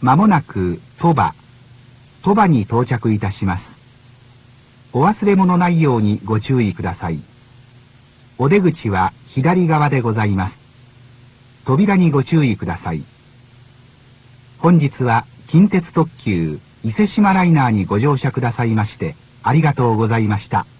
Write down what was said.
まもなく鳥羽に到着いたします。お忘れ物ないようにご注意ください。お出口は左側でございます。扉にご注意ください。本日は近鉄特急伊勢志摩ライナーにご乗車くださいましてありがとうございました。